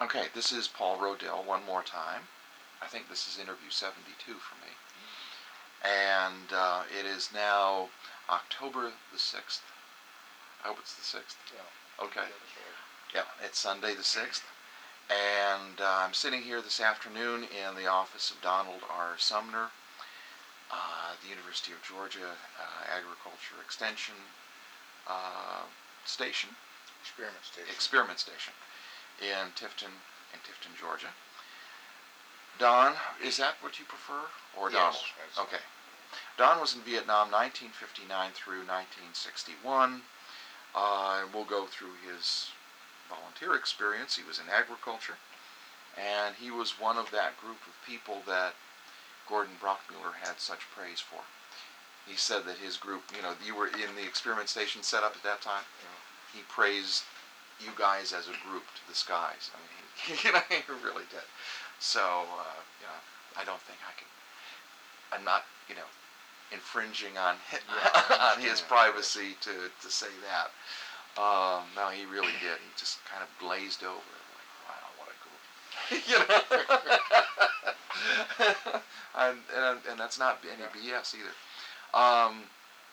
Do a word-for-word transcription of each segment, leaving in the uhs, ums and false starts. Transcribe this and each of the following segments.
Okay, this is Paul Rodell one more time. I think this is interview seventy-two for me. And uh, it is now October the sixth. I hope it's the sixth. Yeah. Okay. Yeah, it's Sunday the sixth. And uh, I'm sitting here this afternoon in the office of Donald R. Sumner, uh, the University of Georgia uh, Agriculture Extension uh, Station. Experiment Station. Experiment Station in Tifton, in Tifton, Georgia. Don, is that what you prefer, or Yes, Donald? that's Okay. Don was in Vietnam nineteen fifty-nine through nineteen sixty-one. Uh, and we'll go through his volunteer experience. He was in agriculture, and he was one of that group of people that Gordon Brockmuller had such praise for. He said that his group, you know, you were in the experiment station set up at that time. Yeah. He praised you guys as a group to the skies. I mean, he, you know, he really did. So, uh, you know, I don't think I can. I'm not, you know, infringing on on his privacy to, to say that. Um, no, he really did. He just kind of glazed over, like, wow, what a group. You know, and, and and that's not any B S either. Um,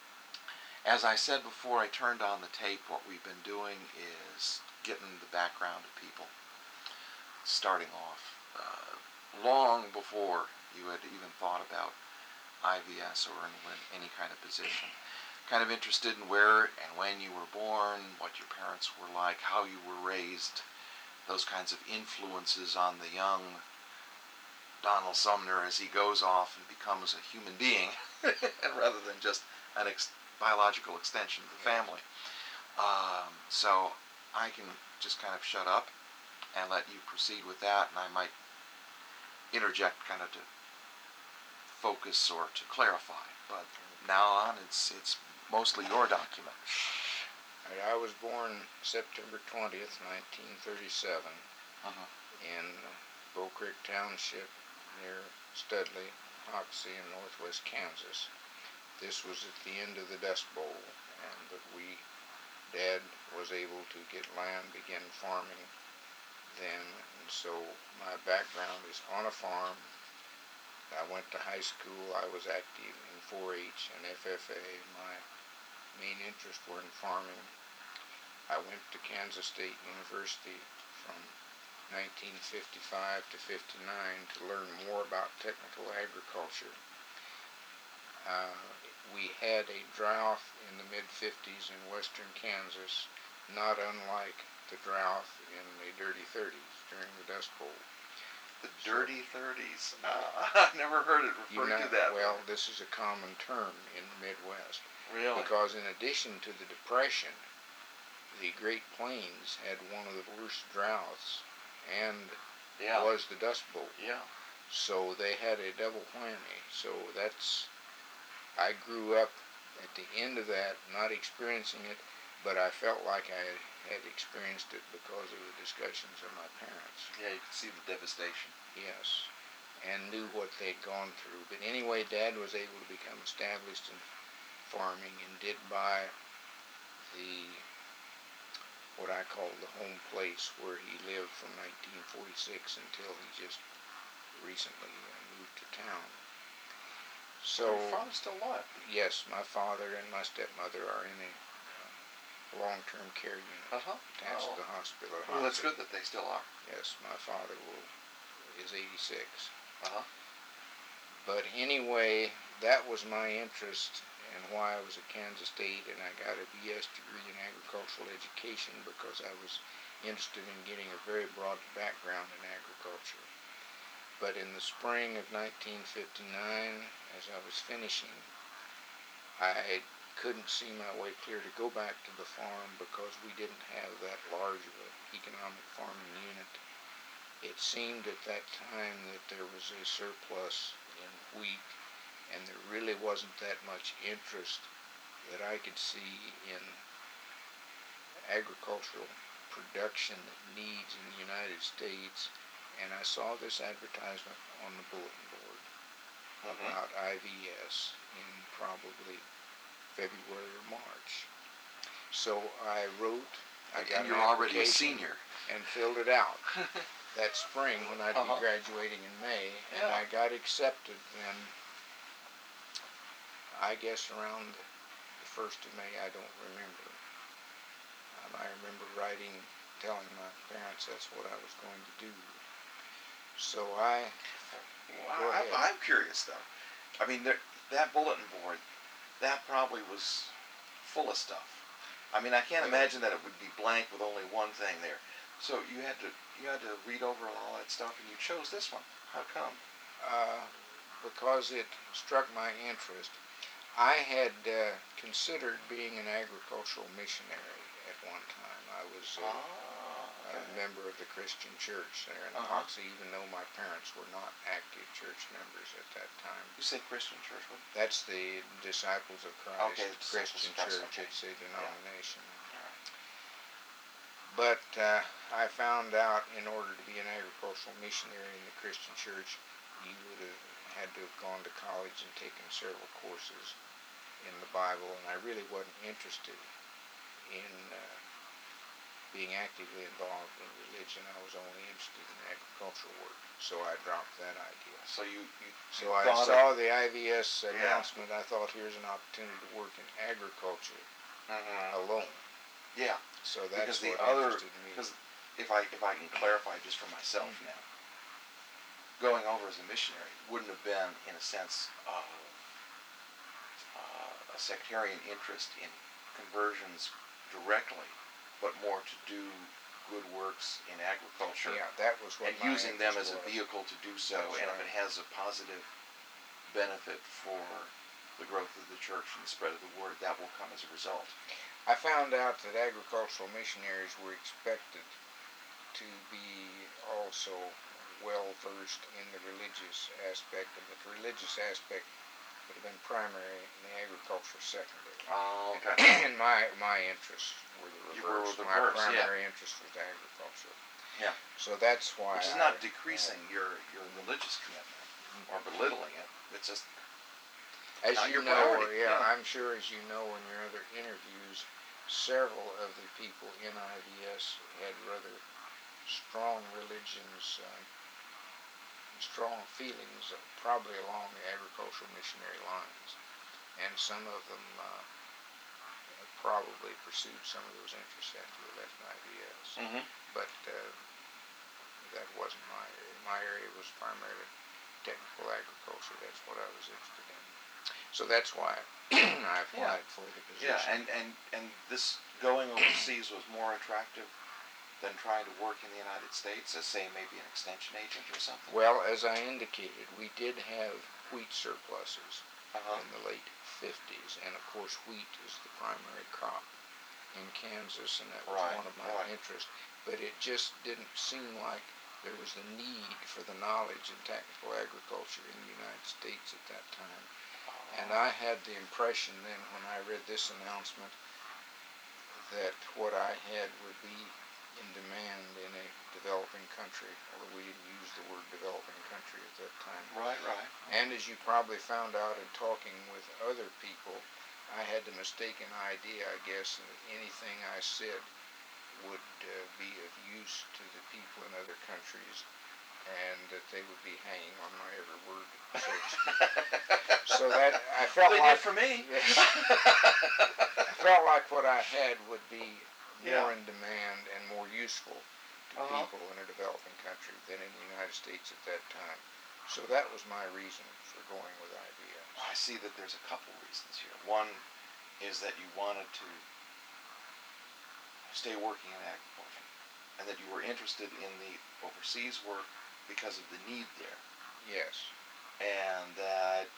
as I said before I turned on the tape, what we've been doing is getting the background of people, starting off uh, long before you had even thought about I V S or in any kind of position. Kind of interested in where and when you were born, what your parents were like, how you were raised, those kinds of influences on the young Donald Sumner as he goes off and becomes a human being rather than just an ex- biological extension of the family. Um, so I can just kind of shut up and let you proceed with that, and I might interject kind of to focus or to clarify. But now on, it's it's mostly your document. I was born September twentieth, nineteen thirty-seven, Uh-huh. in Bow Creek Township near Studley, Hoxie, in northwest Kansas. This was at the end of the Dust Bowl, and that we, Dad was able to get land, begin farming then, and so my background is on a farm. I went to high school. I was active in four H and F F A. My main interests were in farming. I went to Kansas State University from nineteen fifty-five to fifty-nine to learn more about technical agriculture. Uh, we had a drought in the mid fifties in western Kansas, not unlike the drought in the Dirty thirties during the Dust Bowl. The Dirty thirties. Uh, I've never heard it referred You know, to that. well, this is a common term in the Midwest. Really? Because in addition to the Depression, the Great Plains had one of the worst droughts, and Yeah. was the Dust Bowl. Yeah. So they had a double whammy. So that's, I grew up at the end of that, not experiencing it, but I felt like I had experienced it because of the discussions of my parents. Yeah, you could see the devastation. Yes, and knew what they'd gone through. But anyway, Dad was able to become established in farming and did buy the, what I call the home place where he lived from nineteen forty-six until he just recently uh, moved to town. So, Your father's still alive? yes, my father and my stepmother are in a uh, long-term care unit Uh-huh. attached Oh. to the hospital. at Well, that's Hoxie. good that they still are. Yes, my father will, is eighty-six. Uh-huh. But anyway, that was my interest and why I was at Kansas State, and I got a B S degree in agricultural education because I was interested in getting a very broad background in agriculture. But in the spring of nineteen fifty-nine, as I was finishing, I couldn't see my way clear to go back to the farm because we didn't have that large of an economic farming unit. It seemed at that time that there was a surplus in wheat, and there really wasn't that much interest that I could see in agricultural production needs in the United States. And I saw this advertisement on the bulletin board Mm-hmm. about I V S in probably February or March. So I wrote, I got And you're an already a application senior. and filled it out. that spring when I'd Uh-huh. be graduating in May, and Yeah. I got accepted then, I guess around the first of May, I don't remember. Um, I remember writing, telling my parents that's what I was going to do. So I, Well, go I, ahead. I'm curious though. I mean, there, that bulletin board, that probably was full of stuff. I mean, I can't Yeah. imagine that it would be blank with only one thing there. So you had to you had to read over all that stuff, and you chose this one. How come? uh, because it struck my interest, I had uh, considered being an agricultural missionary at one time. I was uh, Ah, a member of the Christian church there in Uh-huh. Hoxie, even though my parents were not active church members at that time. you say Christian church? What? That's the Disciples of Christ Okay, Disciples of Christian Christ, Church. okay. It's a denomination. All right. But uh, I found out in order to be an agricultural missionary in the Christian church, you would have had to have gone to college and taken several courses in the Bible, and I really wasn't interested in uh, being actively involved in religion. I was only interested in agricultural work, so I dropped that idea. So you you, So you I thought saw of, the I V S Yeah. announcement. I thought, here's an opportunity to work in agriculture Mhm. alone. Yeah. So that's Because the what other, interested me. because if I if I can clarify just for myself Mhm. now, going over as a missionary wouldn't have been in a sense of uh, a sectarian interest in conversions directly, but more to do good works in agriculture Yeah, that was what and my using them as interest a was. vehicle to do so. That's And right. if it has a positive benefit for the growth of the church and the spread of the word, that will come as a result. I found out that agricultural missionaries were expected to be also well versed in the religious aspect, and the religious aspect would have been primary and the agriculture secondary. Oh, okay. And my my interests were the You were reverse. the my reverse, yeah. primary interest was agriculture. Yeah. So that's why. Which is I, not decreasing your, your religious commitment or belittling it. It's just As not you your know, priority. yeah, Yeah. I'm sure as you know in your other interviews, several of the people in I V S had rather strong religions, uh, strong feelings, uh, probably along the agricultural missionary lines, and some of them uh, probably pursued some of those interests after they left I V S. Mm-hmm. But uh, that wasn't my area. My area was primarily technical agriculture. That's what I was interested in. So that's why I applied Yeah. for the position. Yeah, and, and, and this going overseas was more attractive than trying to work in the United States as, say, maybe an extension agent or something? Well, as I indicated, we did have wheat surpluses Uh-huh. in the late fifties, and of course wheat is the primary crop in Kansas, and that was Right, one of my right. interests. But it just didn't seem like there was the need for the knowledge in technical agriculture in the United States at that time. And I had the impression then when I read this announcement that what I had would be in demand in a developing country, although we didn't use the word developing country at that time. Right, right. And as you probably found out in talking with other people, I had the mistaken idea, I guess, that anything I said would uh, be of use to the people in other countries, and that they would be hanging on my every word, so to speak. So that I felt They like did for me. Yes. I felt like what I had would be more Yeah. in demand and more useful to Uh-huh. people in a developing country than in the United States at that time. So that was my reason for going with I V S. I see that there's a couple reasons here. One is that you wanted to stay working in agriculture, and that you were interested in the overseas work because of the need there, Yes. and that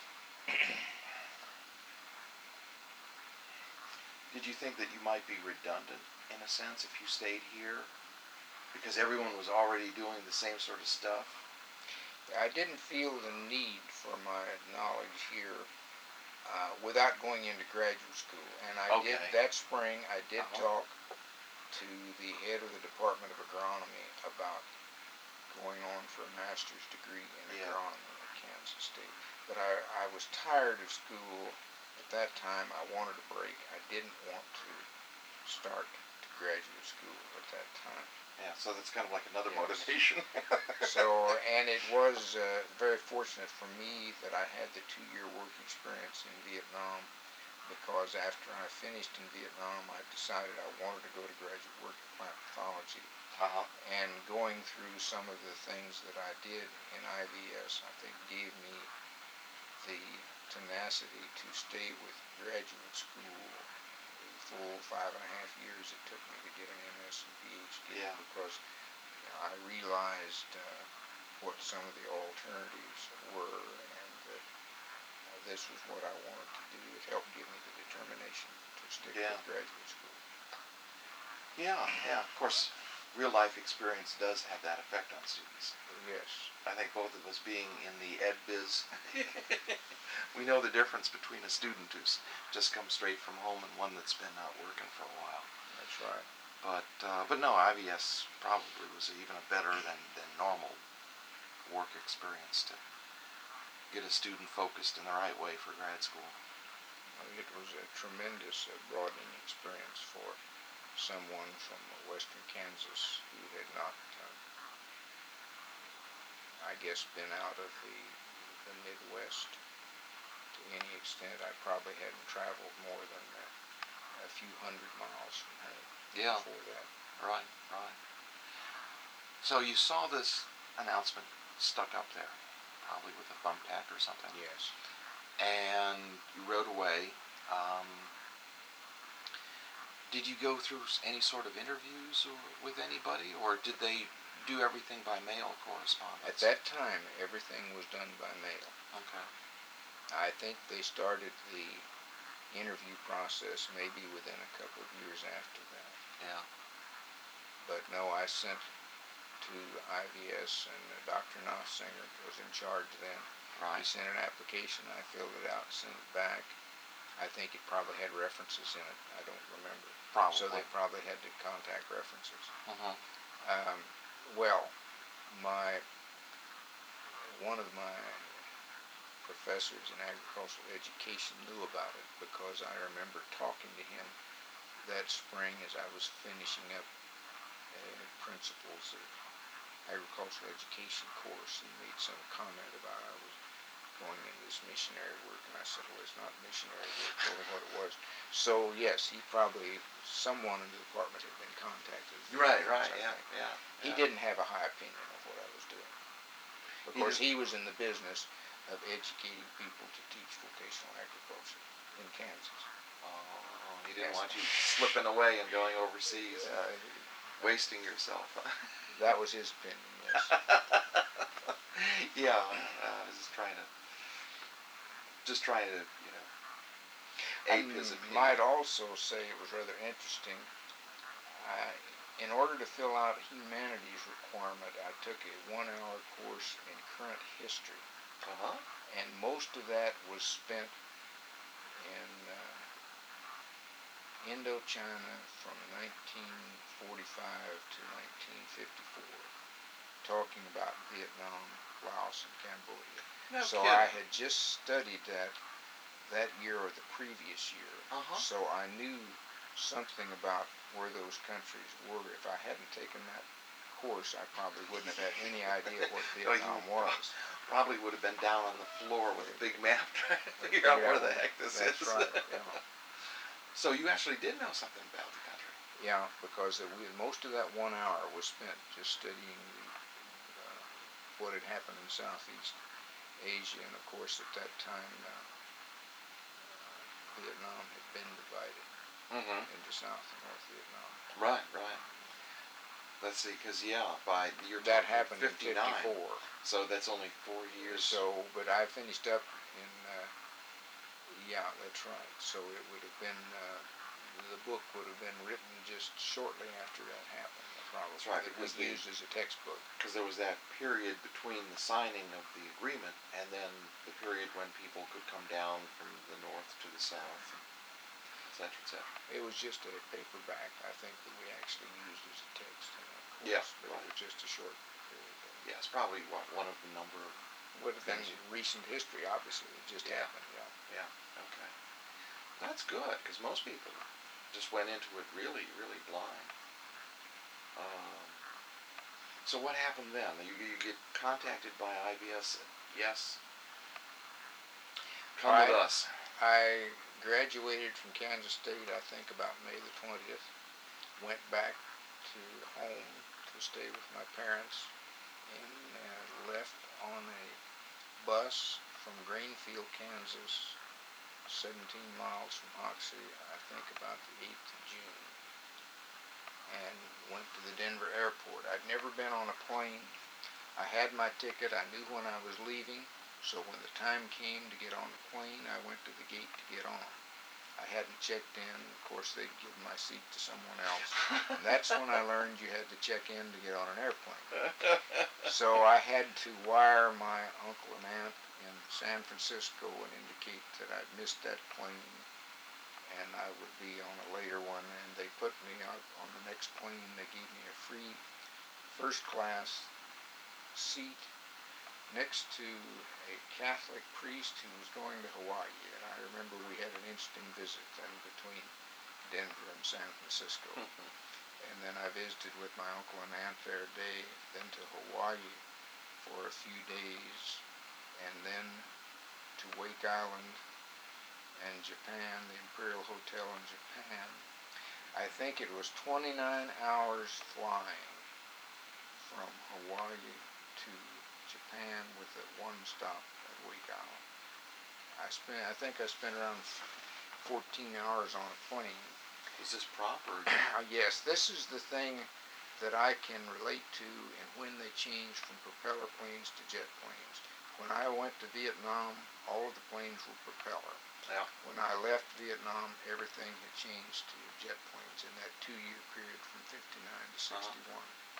did you think that you might be redundant in a sense if you stayed here because everyone was already doing the same sort of stuff? I didn't feel the need for my knowledge here uh, without going into graduate school. And I did, Okay. that spring, I did Uh-huh. talk to the head of the Department of Agronomy about going on for a master's degree in Yeah. agronomy at Kansas State. But I, I was tired of school at that time. I wanted a break. I didn't want to start to graduate school at that time. Yeah, so that's kind of like another Yes. motivation. So, and it was uh, very fortunate for me that I had the two-year work experience in Vietnam, because after I finished in Vietnam, I decided I wanted to go to graduate work in plant pathology. Uh-huh. And going through some of the things that I did in I V S, I think gave me the tenacity to stay with graduate school the full five and a half years it took me to get an M S and P H D. Yeah. Because you know, I realized uh, what some of the alternatives were, and that uh, this was what I wanted to do. It helped give me the determination to stick Yeah. with graduate school. Yeah, yeah. Of course, real life experience does have that effect on students. Yes. I think both of us being in the ed biz, we know the difference between a student who's just come straight from home and one that's been out working for a while. That's right. But uh, but no, I V S probably was even a better than, than normal work experience to get a student focused in the right way for grad school. It was a tremendous uh, broadening experience for someone from western Kansas who had not, uh, I guess, been out of the, the Midwest to any extent. I probably hadn't traveled more than a, a few hundred miles from home Yeah. before that. Right, right. So you saw this announcement stuck up there, probably with a thumbtack or something. Yes. And you rode away. Um, did you go through any sort of interviews or, with anybody, or did they do everything by mail correspondence? At that time, everything was done by mail. Okay. I think they started the interview process maybe within a couple of years after that. Yeah. But no, I sent to I V S, and uh, Doctor Knopfsinger was in charge then. Right. He sent an application, I filled it out, sent it back. I think it probably had references in it. I don't remember. Probably. So they probably had to contact references. Uh-huh. Um, well, my one of my professors in agricultural education knew about it, because I remember talking to him that spring as I was finishing up a principles of agricultural education course. He made some comment about I was going into this missionary work, and I said, well, it's not missionary work. Told him what it was. So yes, he probably, someone in the department had been contacted. Right, right, I yeah, think. yeah. He yeah. didn't have a high opinion of what I was doing. Of He course, did- he was in the business of educating people to teach vocational agriculture in Kansas. Oh, he didn't Yes. want you slipping away and going overseas, and Uh, wasting yourself. that was his opinion, yes. Yeah, uh, I was just trying to, just trying to, you know, ape I his opinion. might also say it was rather interesting. I, in order to fill out a humanities requirement, I took a one-hour course in current history, Uh-huh. and most of that was spent in uh, Indochina from nineteen forty-five to nineteen fifty-four, talking about Vietnam, Laos, and Cambodia. No so kidding. I had just studied that that year or the previous year. Uh-huh. So I knew something about where those countries were. If I hadn't taken that course, I probably wouldn't have had any idea what Oh, you Vietnam was. Probably would have been down on the floor with a big map trying to figure out where the heck this That's is. right, yeah. So you actually did know something about the country. Yeah, because we, most of that one hour was spent just studying the, uh, what had happened in Southeast Asia, and of course at that time uh, uh, Vietnam had been divided Mm-hmm. into South and North Vietnam. Right, right. Let's see, because yeah, by the year That happened in fifty-nine, fifty-four. so that's only four years. So, but I finished up in, uh, yeah, that's right. So it would have been, uh, the book would have been written just shortly after that happened, probably. That's right, It was because the- used as a textbook. Because there was that period between the signing of the agreement and then the period when people could come down from the north to the south, et cetera, et cetera. It was just a paperback, I think, that we actually used as a text in our course. Yeah, But right. it was just a short period. Yeah, it's probably what, one of the number of. Would have been Things. recent history, obviously. It just Yeah. happened, yeah. Yeah, okay. That's good, because most people just went into it really, really blind. Um, So what happened then? You, you get contacted by I B S. Yes. Come I, with us. I graduated from Kansas State, I think, about May the twentieth. Went back to home to stay with my parents, and uh, left on a bus from Greenfield, Kansas, seventeen miles from Hoxie, I think about the eighth of June, and went to the Denver airport. I'd never been on a plane. I had my ticket. I knew when I was leaving, so when the time came to get on the plane, I went to the gate to get on. I hadn't checked in. Of course, they'd given my seat to someone else. And that's when I learned you had to check in to get on an airplane. So I had to wire my uncle and aunt in San Francisco and indicate that I'd missed that plane and I would be on a later one. And they put me out on the next plane. They gave me a free first class seat next to a Catholic priest who was going to Hawaii. And I remember we had an interesting visit then between Denver and San Francisco. Mm-hmm. And then I visited with my uncle and aunt there a day, then to Hawaii for a few days, and then to Wake Island and Japan, the Imperial Hotel in Japan. I think it was twenty-nine hours flying from Hawaii to Japan with a one stop at Wake Island. I spent, I think I spent around fourteen hours on a plane. Was this proper? uh, yes, this is the thing that I can relate to and when they changed from propeller planes to jet planes. When I went to Vietnam, all of the planes were propeller. Yeah. When I left Vietnam, everything had changed to jet planes in that two-year period from fifty-nine to sixty-one.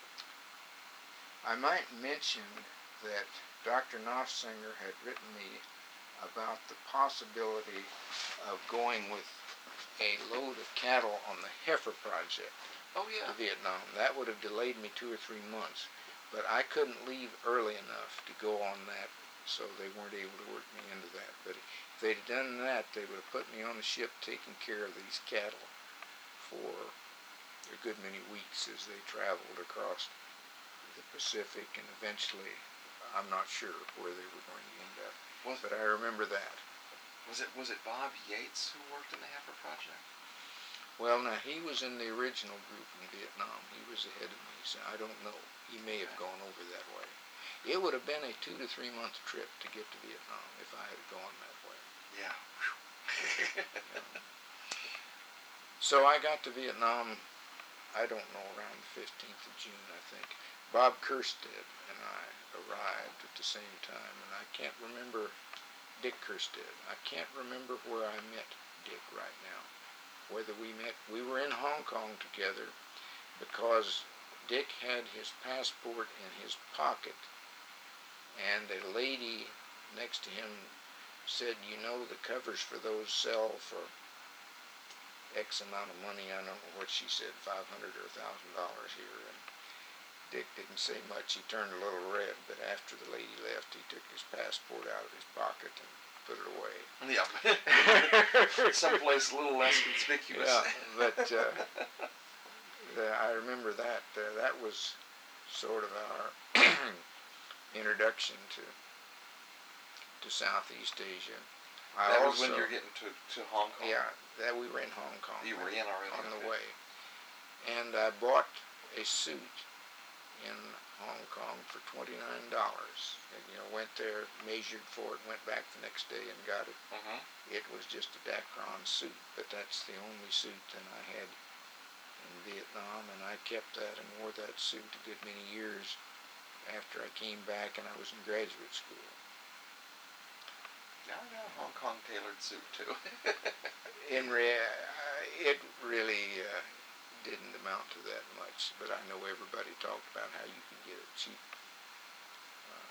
Uh-huh. I might mention that Doctor Noffsinger had written me about the possibility of going with a load of cattle on the Heifer Project oh, yeah. to Vietnam. That would have delayed me two or three months, but I couldn't leave early enough to go on that, so they weren't able to work me into that. But if they'd done that, they would have put me on the ship taking care of these cattle for a good many weeks as they traveled across the Pacific, and eventually, I'm not sure where they were going to end up, was, but I remember that. Was it was it Bob Yates who worked in the Heifer Project? Well, now, he was in the original group in Vietnam. He was ahead of me, so I don't know. He may have gone over that way. It would have been a two to three month trip to get to Vietnam if I had gone that way. Yeah. um, so I got to Vietnam, I don't know, around the fifteenth of June, I think. Bob Kerstead and I arrived at the same time, and I can't remember Dick Kerstead. I can't remember where I met Dick right now. Whether we met, we were in Hong Kong together because Dick had his passport in his pocket, and a lady next to him said, you know, the covers for those sell for X amount of money. I don't know what she said, five hundred dollars or one thousand dollars here. And Dick didn't say much. He turned a little red, but after the lady left, he took his passport out of his pocket and put it away. Yeah. Someplace a little less conspicuous. Yeah, but uh, the, I remember that. Uh, that was sort of our introduction to to Southeast Asia. I that also, was when you're getting to, to Hong Kong? Yeah, that we were in Hong Kong. You were in already? On okay. the way. And I bought a suit in Hong Kong for twenty-nine dollars. And, you know, went there, measured for it, went back the next day and got it. Uh-huh. It was just a Dacron suit, but that's the only suit that I had in Vietnam, and I kept that and wore that suit a good many years after I came back and I was in graduate school. Yeah, I got a Hong Kong tailored suit too. in rea- it really uh, didn't amount to that much, but I know everybody talked about how you could get a cheap uh,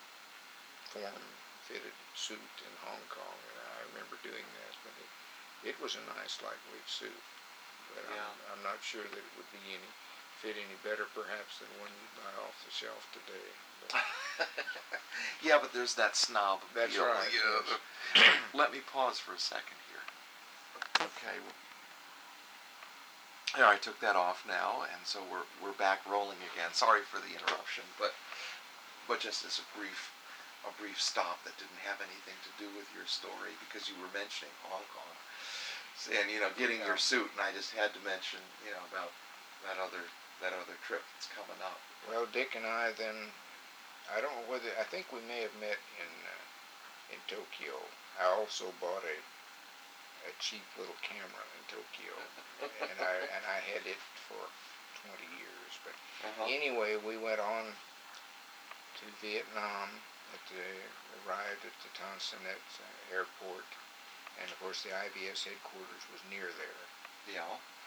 form-fitted suit in Hong Kong, and I remember doing that, but it, it was a nice lightweight suit, but yeah. I'm, I'm not sure that it would be any fit any better perhaps than one you buy off the shelf today. But yeah, but there's that snob appeal. That's right. You know. Let me pause for a second here. Okay. yeah, I took that off now, and so we're we're back rolling again. Sorry for the interruption, but but just as a brief a brief stop that didn't have anything to do with your story because you were mentioning Hong Kong, and you know getting Yeah. your suit, and I just had to mention you know about that other that other trip that's coming up. Well, Dick and I then, I don't know whether, I think we may have met in uh, in Tokyo. I also bought a a cheap little camera in Tokyo, and I and I had it for twenty years. But Uh-huh. anyway, we went on to Vietnam. At the arrived at the Tan Son Nhat uh, airport, and of course the I B S headquarters was near there. Yeah.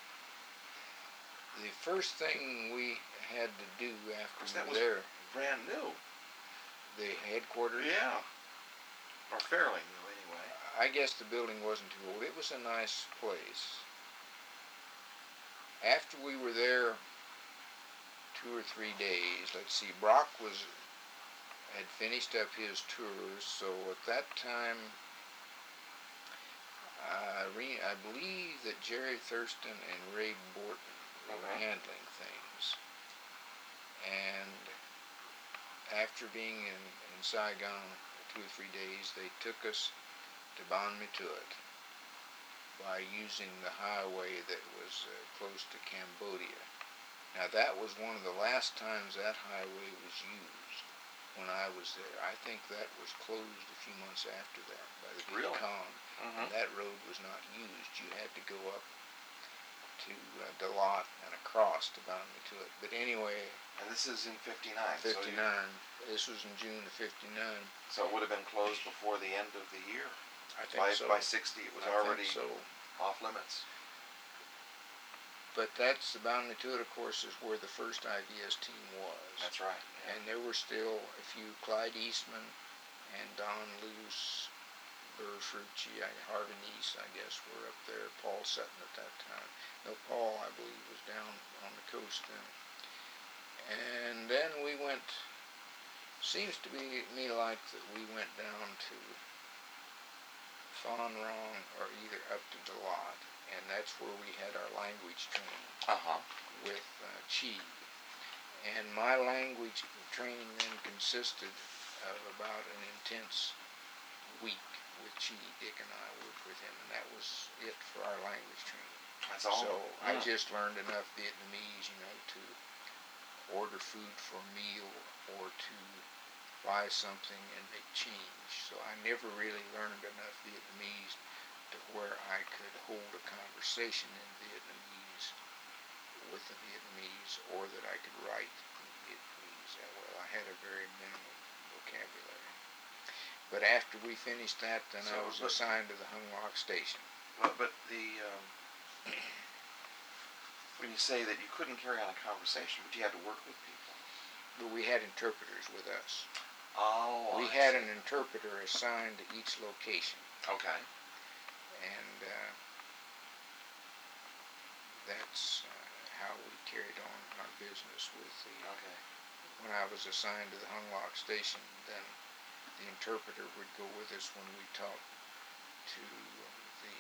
The first thing we had to do after That we was were there, brand new. the headquarters. Yeah. Or fairly new, anyway. I guess the building wasn't too old. It was a nice place. After we were there two or three days, let's see, Brock was had finished up his tours, so at that time, uh, re, I believe that Jerry Thurston and Ray Borton were Okay. handling things. And after being in, in Saigon two or three days, they took us to Ban Ma Thuot by using the highway that was uh, close to Cambodia. Now that was one of the last times that highway was used when I was there. I think that was closed a few months after that by the Viet Really? Cong, Mm-hmm. and that road was not used. You had to go up to uh, Dalat and across to Ban Ma Thuot. But anyway, And this is in fifty-nine. fifty-nine. So this was in June of fifty-nine. So it would have been closed before the end of the year. I think By, so. by sixty, it was I already think so. off limits. But that's the Ban Ma Thuot, of course, is where the first I B S team was. That's right. Yeah. And there were still a few, Clyde Eastman and Don Luce, Burr Frucci, Harvey Neese, I guess, were up there. Paul Sutton at that time. No, Paul, I believe, was down on the coast then. And then we went, seems to be me like that we went down to Phan Rang or either up to Dalat. And that's where we had our language training Uh-huh. with uh, Chi. And my language training then consisted of about an intense week with Chi. Dick and I worked with him, and that was it for our language training. That's all. So I Yeah. just learned enough Vietnamese, you know, to order food for a meal or to buy something and make change. So I never really learned enough Vietnamese to where I could hold a conversation in Vietnamese with the Vietnamese, or that I could write in Vietnamese that well. I had a very minimal vocabulary. But after we finished that, then So, I was but- assigned to the Hung Lok station. But, but the, um, when you say that you couldn't carry on a conversation, but you had to work with people. But we had interpreters with us. Oh, We I had see. an interpreter assigned to each location. Okay. And uh, that's uh, how we carried on our business with the, Okay. when I was assigned to the Hung Lok station, then the interpreter would go with us when we talked to the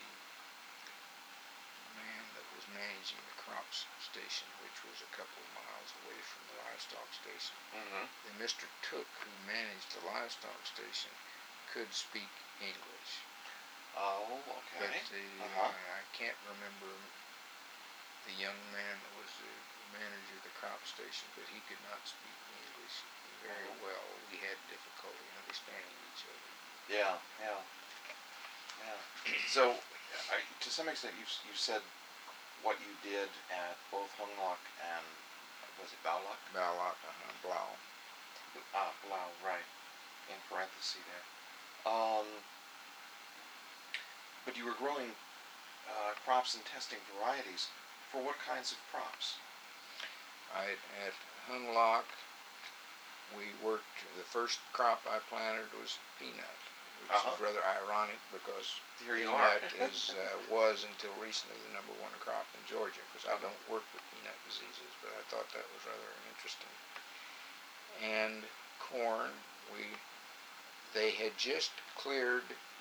man that was managing the crops station, which was a couple of miles away from the livestock station. Mm-hmm. And Mister Took, who managed the livestock station, could speak English. Oh, But okay. the, Uh-huh. uh, I can't remember the young man that was the manager of the crop station, but he could not speak English very Mhm. well. We had difficulty understanding each other. Yeah, yeah, yeah. So, I, to some extent, you you said what you did at both Hung Lok and was it Bao Lok? Balak, uh-huh, Blau. Ah, Blau, right. In parentheses there. Um, but you were growing uh, crops and testing varieties for what kinds of crops? I, at Hung Lok, we worked, the first crop I planted was peanut, which Uh-huh. is rather ironic because Here you are. peanut is, uh, was until recently the number one crop in Georgia, because I don't work with peanut diseases, but I thought that was rather interesting. And corn, we, they had just cleared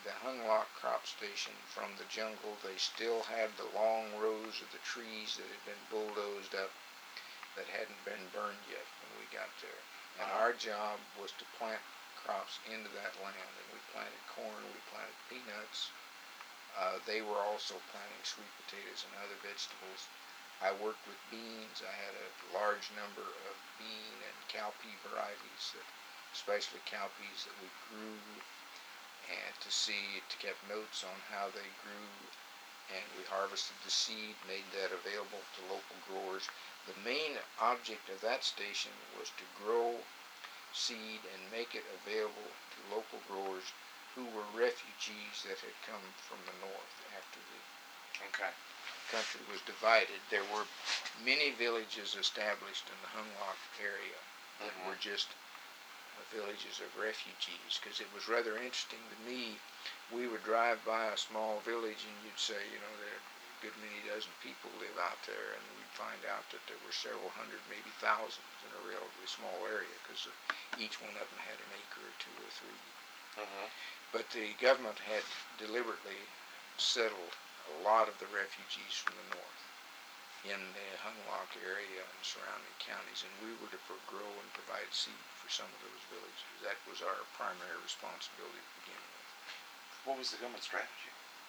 the Hunlock crop station from the jungle. They still had the long rows of the trees that had been bulldozed up that hadn't been burned yet when we got there. And Uh-huh. our job was to plant crops into that land. And we planted corn, we planted peanuts. Uh, they were also planting sweet potatoes and other vegetables. I worked with beans. I had a large number of bean and cowpea varieties, that, especially cowpeas that we grew, and to see, to keep notes on how they grew, and we harvested the seed, made that available to local growers. The main object of that station was to grow seed and make it available to local growers who were refugees that had come from the north after the Okay. country was divided. There were many villages established in the Hunlock area that Mhm. were just uh, villages of refugees, because it was rather interesting to me. We would drive by a small village and you'd say, you know, there are a good many dozen people live out there, and we'd find out that there were several hundred, maybe thousands in a relatively small area, because each one of them had an acre or two or three. Mhm. But the government had deliberately settled a lot of the refugees from the north in the Hunlock area and surrounding counties, and we were to grow and provide seed for some of those villages. That was our primary responsibility to begin with. What was the government strategy?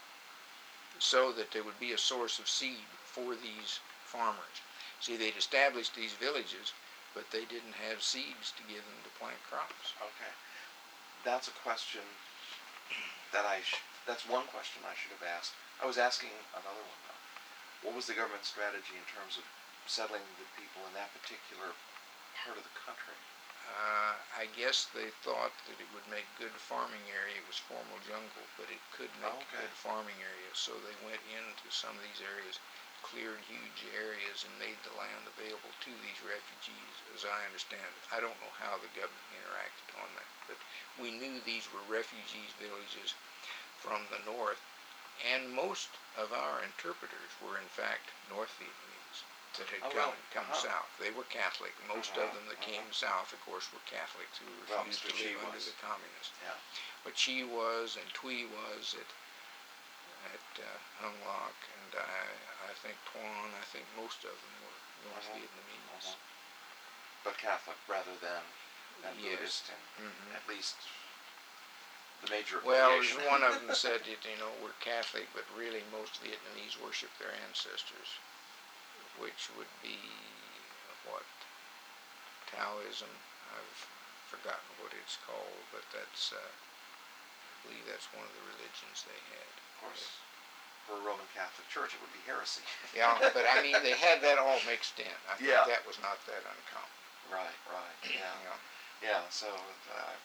So that there would be a source of seed for these farmers. See, they'd established these villages, but they didn't have seeds to give them to plant crops. Okay. That's a question that I, sh- that's one question I should have asked. I was asking another one though. What was the government strategy in terms of settling the people in that particular part of the country? Uh, I guess they thought that it would make good farming area. It was formal jungle, but it could make Okay. good farming areas. So they went into some of these areas, cleared huge areas, and made the land available to these refugees, as I understand it. I don't know how the government interacted on that, but we knew these were refugees villages from the north, and most of our interpreters were in fact North Vietnamese that had Oh, come, really? come Uh-huh. south. They were Catholic. Most Uh-huh, of them that uh-huh. came south, of course, were Catholics who Well, refused Mister to live Chi under was. the communists. Yeah. But Chi was, and Tui was at at uh, Hunlock, and I, I think Tuan, I think most of them were North Uh-huh. Vietnamese. Uh-huh. But Catholic rather than, than Yes. Buddhist, and Mhm. at least the major Well, affiliation. one of them said that, you know, we're Catholic, but really most Vietnamese worship their ancestors, which would be, uh, what, Taoism? I've forgotten what it's called, but that's, uh, I believe that's one of the religions they had. Of course, for a Roman Catholic Church, it would be heresy. Yeah, but I mean, they had that all mixed in. I think Yeah. that was not that uncommon. Right, right, yeah. Yeah. Yeah, so uh,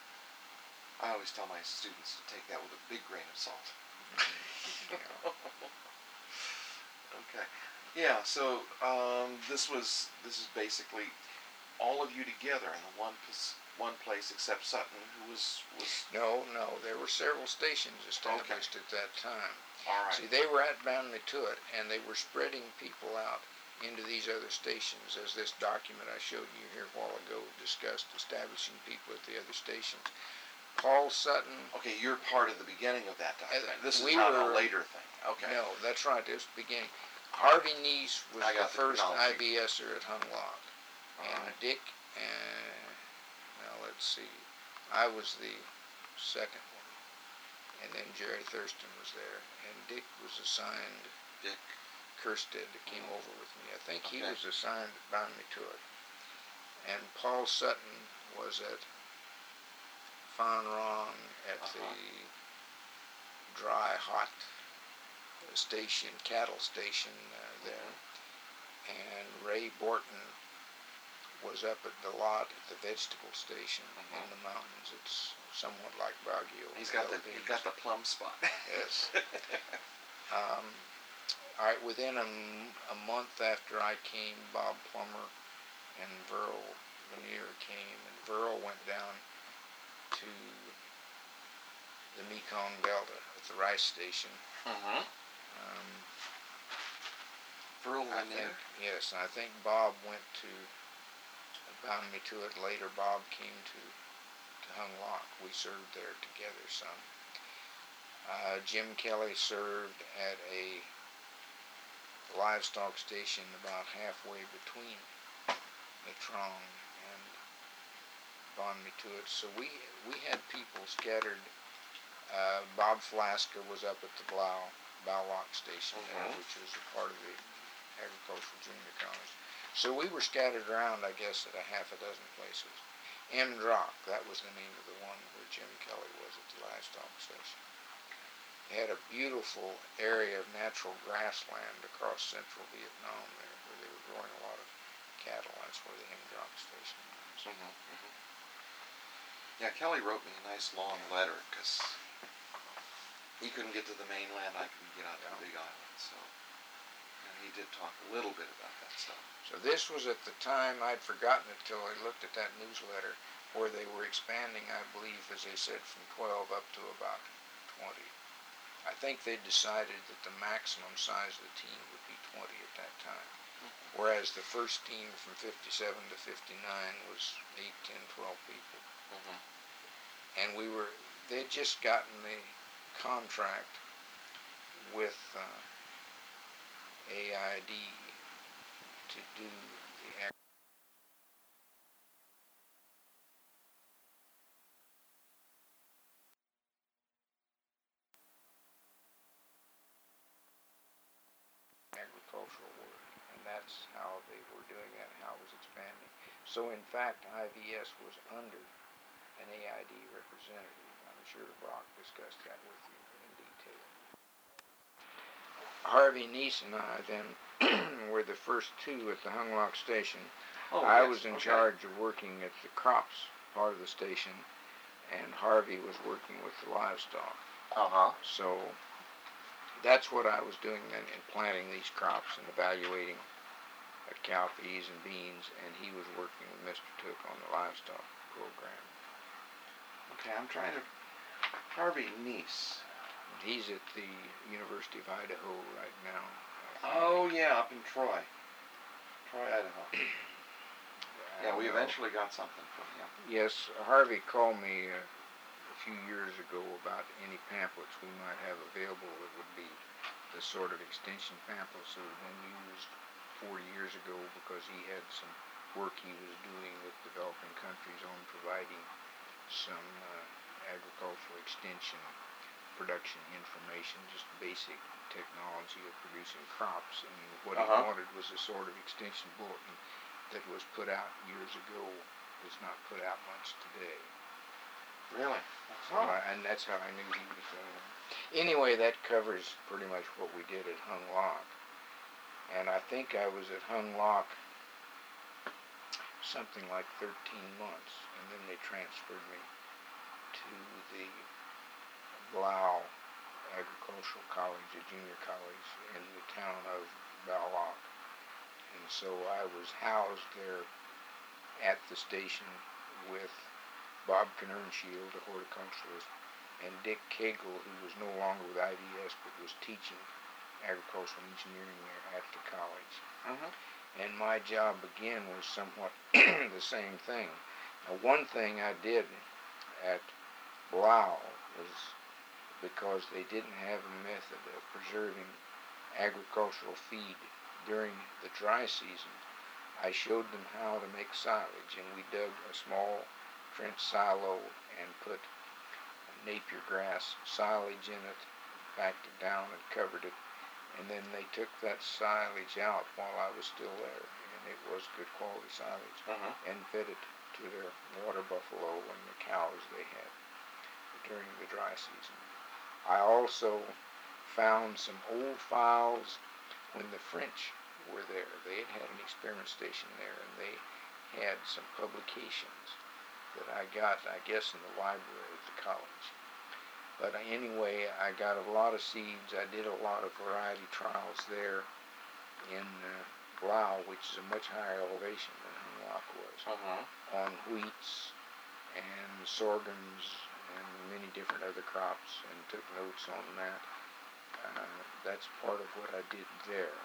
I always tell my students to take that with a big grain of salt. Yeah. Okay. Yeah, so um, this was, this is basically all of you together in the one, pos- one place except Sutton, who was, was No, no, there were several stations established at that time. all right. See, they were at Ban Me Tuot, and they were spreading people out into these other stations, as this document I showed you here a while ago discussed establishing people at the other stations. Paul Sutton. Okay, you're part of the beginning of that document. This is we not were- a later thing. Okay. No, that's right, this was the beginning. Harvey Neese was I the got the first chronology. I B S er at Hunlock. All And right. Dick, and, now let's see, I was the second one. And then Jerry Thurston was there. And Dick was assigned, Dick. Kirstead that came over with me. I think he Okay. was assigned at Ban Me Tuot. And Paul Sutton was at Phan Rong at Uh-huh. the dry hot station, cattle station uh, there. And Ray Borton was up at the lot at the vegetable station Mhm. in the mountains. It's somewhat like Baguio. He's got the he's got the plum spot. Yes. Um, all right, within a, m- a month after I came, Bob Plummer and Verl Veneer came, and Verl went down to the Mekong Delta at the rice station. Mm-hmm. Um, Verl I Lanier. think, yes, and I think Bob went to Ban Me Tuot later. Bob came to, to Hunlock. We served there together some. Uh, Jim Kelly served at a livestock station about halfway between Latrone and Bon Mituit. So we we had people scattered. Uh, Bob Flasker was up at the Blau Bowlock station mm-hmm. there, which was a part of the agricultural junior college. So we were scattered around, I guess, at a half a dozen places. M. Drock, that was the name of the one where Jim Kelly was at the livestock station. They had a beautiful area of natural grassland across central Vietnam there, where they were growing a lot of cattle. That's where the M. Drock station was. Mm-hmm, mm-hmm. Yeah, Kelly wrote me a nice long letter because he couldn't get to the mainland, I couldn't get out to the Big Island, so and he did talk a little bit about that stuff. So this was at the time, I'd forgotten it till I looked at that newsletter, where they were expanding, I believe, as they said, from twelve up to about twenty. I think they decided that the maximum size of the team would be twenty at that time, mm-hmm. whereas the first team from fifty-seven to fifty-nine was eight, ten, twelve people. Mm-hmm. And we were, they'd just gotten the contract with uh, A I D to do the agricultural work, and that's how they were doing that, how it was expanding. So in fact, I V S was under an A I D representative. I'm sure Brock discussed that with you in detail. Harvey Neese and I then were the first two at the Hunlock station. Oh, I yes. was in okay. charge of working at the crops part of the station, and Harvey was working with the livestock. Uh-huh. So that's what I was doing then in planting these crops and evaluating uh, cowpeas and beans, and he was working with Mister Took on the livestock program. Okay, I'm trying to... Harvey Neese. He's at the University of Idaho right now. Oh, yeah, up in Troy. Troy, Idaho. Yeah, we eventually got something from him. Yes, Harvey called me uh, a few years ago about any pamphlets we might have available that would be the sort of extension pamphlets that had been used forty years ago, because he had some work he was doing with developing countries on providing some uh, agricultural extension production information, just basic technology of producing crops. And what uh-huh. he wanted was a sort of extension bulletin that was put out years ago, is not put out much today. Really? So I, and that's how I knew he was uh, anyway, that covers pretty much what we did at Hunlock. And I think I was at Hunlock something like thirteen months, and then they transferred me to the Blau Agricultural College, a junior college in the town of Bowlock. And so I was housed there at the station with Bob Knernshield, a horticulturist, and Dick Cagle, who was no longer with I V S but was teaching agricultural engineering there at the college. Uh-huh. And my job again was somewhat the same thing. Now, one thing I did at Blau was, because they didn't have a method of preserving agricultural feed during the dry season, I showed them how to make silage, and we dug a small trench silo and put Napier grass silage in it, packed it down and covered it, and then they took that silage out while I was still there, and it was good quality silage, uh-huh. and fed it to their water buffalo and the cows they had during the dry season. I also found some old files when the French were there. They had had an experiment station there, and they had some publications that I got, I guess, in the library at the college. But anyway, I got a lot of seeds. I did a lot of variety trials there in uh, Blau, which is a much higher elevation than Hunlock was, uh-huh. on wheats and sorghums and many different other crops, and took notes on that. Uh, that's part of what I did there.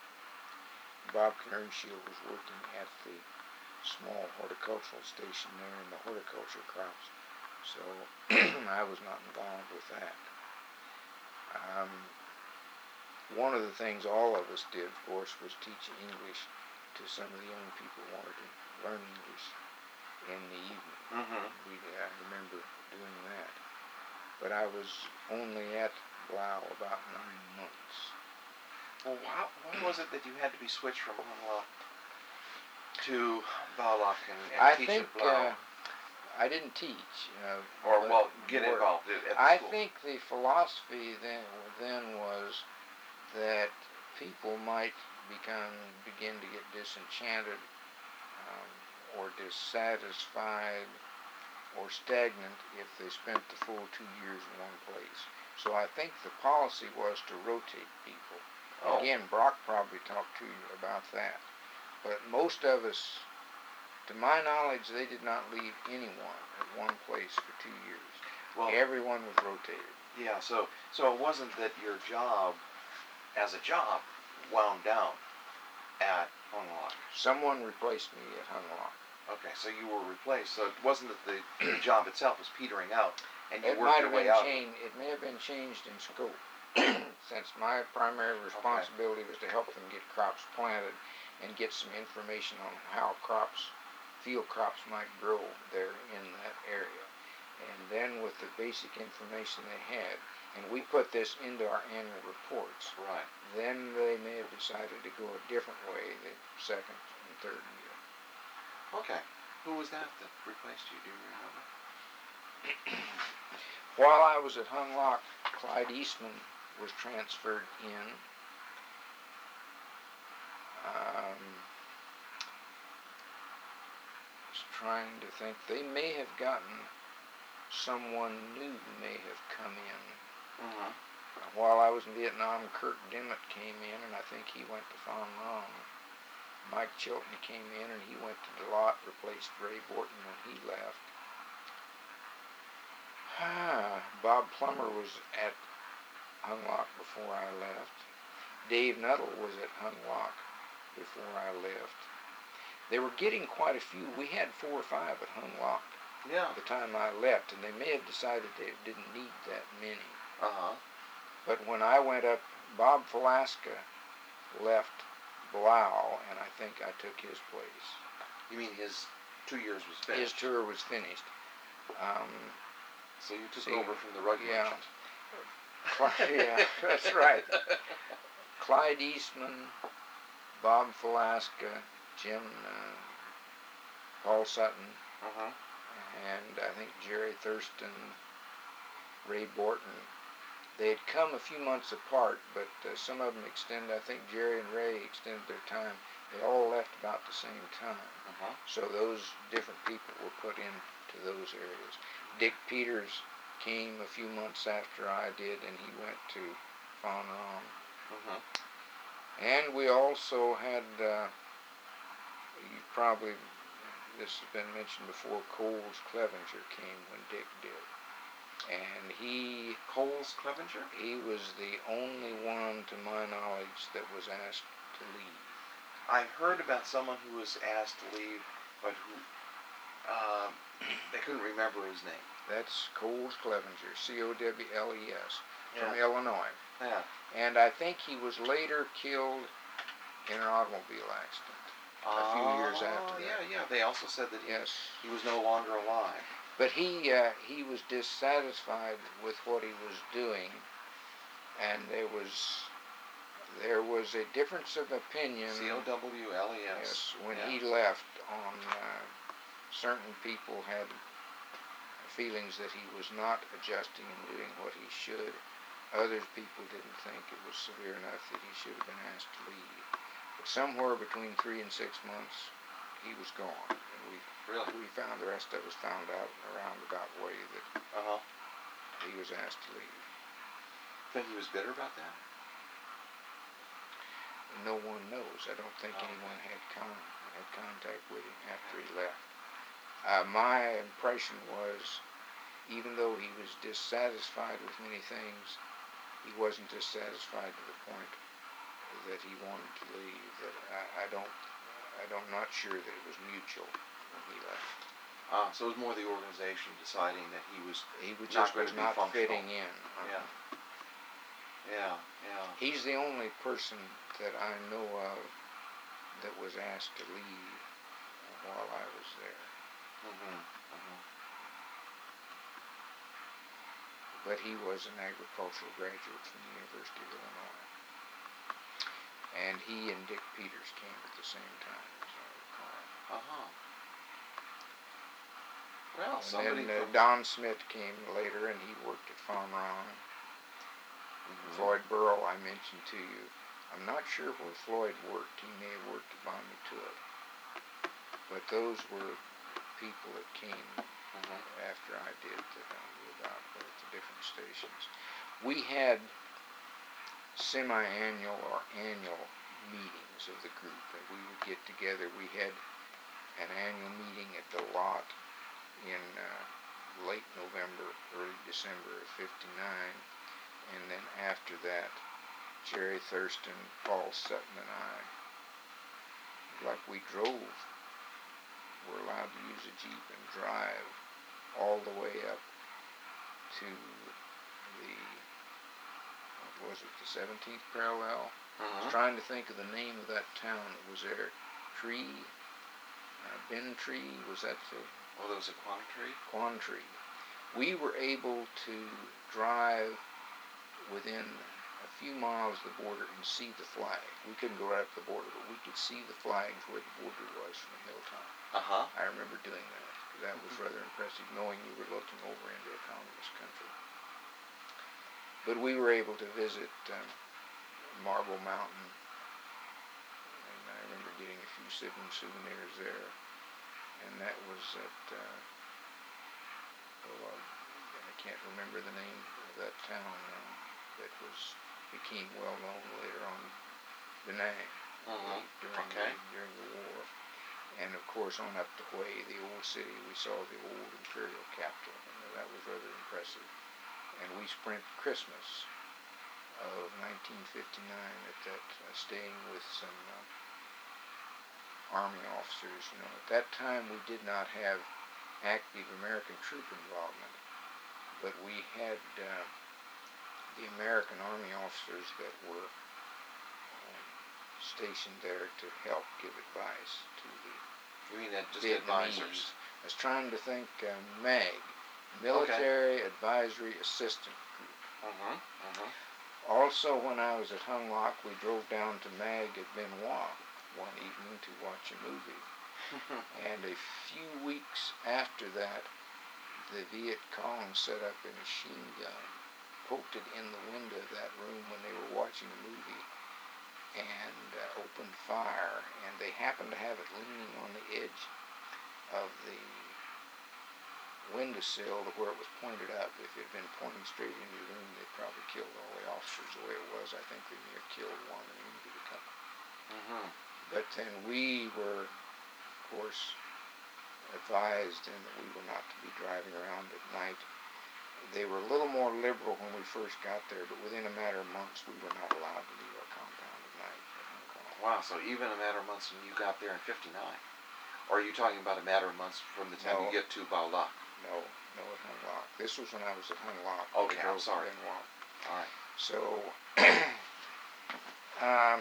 Bob Knernshield was working at the small horticultural station there in the horticulture crops, so I was not involved with that. Um, one of the things all of us did, of course, was teach English to some of the young people who wanted to learn English in the evening. Mm-hmm. We, I remember doing that. But I was only at Blau about nine months. Well, how, why was it that you had to be switched from Hunlock to Bauloch and, and I teach think at Blau? uh, I didn't teach. Uh, or, but well, get more- involved at, at the I school. think the philosophy then, then was that people might become begin to get disenchanted um, or dissatisfied or stagnant if they spent the full two years in one place. So I think the policy was to rotate people. Oh. Again, Brock probably talked to you about that. But most of us, to my knowledge, they did not leave anyone at one place for two years. Well, Everyone was rotated. yeah, so so it wasn't that your job as a job wound down at Hunlock. Someone replaced me at Hunlock. Okay, so you were replaced. So it wasn't that the job itself was petering out, and you It worked might your have way been out. changed. It may have been changed in scope, since my primary responsibility was to help them get crops planted and get some information on how crops, field crops, might grow there in that area. And then with the basic information they had, and we put this into our annual reports. Right. Then they may have decided to go a different way the second and third year. Okay. Who was that that replaced you? Do you remember? While I was at Hunlock, Clyde Eastman was transferred in. Um, I was trying to think. They may have gotten someone new may have come in. Mm-hmm. While I was in Vietnam, Kurt Dimmitt came in, and I think he went to Pham Nong. Mike Chilton came in, and he went to Delott, replaced Ray Borton when he left. Ah, Bob Plummer was at Hunlock before I left. Dave Nuttall was at Hunlock before I left. They were getting quite a few. We had four or five at Hunlock Yeah. the time I left, and they may have decided they didn't need that many. Uh-huh. But when I went up, Bob Falaska left Blau, and I think I took his place. You mean his two years was finished? His tour was finished. Um, So you took see, over from the rug yeah. merchant. Clyde, yeah, that's right. Clyde Eastman, Bob Falaska, Jim, uh, Paul Sutton, Uh-huh. and I think Jerry Thurston, Ray Borton. They had come a few months apart, but uh, some of them extended. I think Jerry and Ray extended their time. They all left about the same time. Uh-huh. So those different people were put into those areas. Dick Peters came a few months after I did, and he went to Pham Nong. Uh-huh. And we also had, uh, you probably, this has been mentioned before, Coles Clevenger came when Dick did. And he Coles Clevenger? he was the only one, to my knowledge, that was asked to leave. I heard about someone who was asked to leave, but who, um, they couldn't remember his name. That's Coles Clevenger, C O W L E S, from Yeah. Illinois. Yeah. And I think he was later killed in an automobile accident a few years after Oh, that. yeah, yeah. They also said that he, Yes. he was no longer alive. But he uh, he was dissatisfied with what he was doing, and there was there was a difference of opinion. C O W L E S. Yes, when Yeah. he left, on uh, certain people had feelings that he was not adjusting and doing what he should. Other people didn't think it was severe enough that he should have been asked to leave. But somewhere between three and six months, he was gone. And we Really? we found, the rest of us found out in a roundabout way that Uh-huh. he was asked to leave. Think he was bitter about that? No one knows. I don't think Oh. anyone had con had contact with him after he left. Uh, my impression was, even though he was dissatisfied with many things, he wasn't dissatisfied to the point that he wanted to leave. That I, I don't, I don't, not sure that it was mutual when he left. Ah, so it was more the organization deciding that he was He was not just going was to be not functional. fitting in. Yeah. Yeah, yeah. He's the only person that I know of that was asked to leave while I was there. Mm-hmm. Mm-hmm. But he was an agricultural graduate from the University of Illinois. And he and Dick Peters came at the same time, as I recall. Uh-huh. Well, and somebody then uh, from... Don Smith came later, and he worked at Farm Ron. Mm-hmm. Floyd Burrow, I mentioned to you. I'm not sure where Floyd worked. He may have worked at Bonnie Toot. But those were people that came mm-hmm. after I did that I knew about at the different stations. We had semi-annual or annual meetings of the group, and we would get together. We had an annual meeting at the lot in uh, late November, early December of fifty-nine, and then after that, Jerry Thurston, Paul Sutton, and I, like we drove, were allowed to use a Jeep and drive all the way up to the, what was it, the seventeenth parallel? Uh-huh. I was trying to think of the name of that town that was there. Tree? Uh, Bentry? Was that the... Oh, there was a Quantree? Quantree. We were able to drive within a few miles of the border and see the flag. We couldn't go right up the border, but we could see the flags where the border was from Hilltop. Uh-huh. I remember doing that. That was rather impressive, knowing you were looking over into a communist country. But we were able to visit um, Marble Mountain, and I remember getting a few souvenirs there. And that was at, uh, oh, I can't remember the name of that town now, that was became well known later on, Da Nang, uh-huh. during, okay. the, during the war. And of course, on up to Hue, the old city, we saw the old imperial capital, and that was rather impressive. And we spent Christmas of nineteen fifty-nine at that, uh, staying with some uh, Army officers. You know, at that time we did not have active American troop involvement, but we had uh, the American Army officers that were um, stationed there to help give advice to the You mean that just Vietnamese. advisors? I was trying to think, uh, M A G, Military okay. Advisory Assistant Group. Uh-huh, uh-huh. Also, when I was at Hunlock, we drove down to M A G at Benoit one evening to watch a movie. And a few weeks after that, the Viet Cong set up a machine gun, poked it in the window of that room when they were watching a movie, and uh, opened fire. And they happened to have it leaning on the edge of the windowsill to where it was pointed up. If it had been pointing straight into the room, they probably killed all the officers the way it was. I think they may have killed one and wounded a couple. Mm-hmm. But then we were, of course, advised then that we were not to be driving around at night. They were a little more liberal when we first got there, but within a matter of months, we were not allowed to leave our compound at night at Hong Kong. Wow, so even a matter of months when you got there in fifty-nine? Or are you talking about a matter of months from the time no. you get to Bao Loc? No, no, at Hunlock. This was when I was at Hunlock. Okay, I'm sorry. All right. So, um,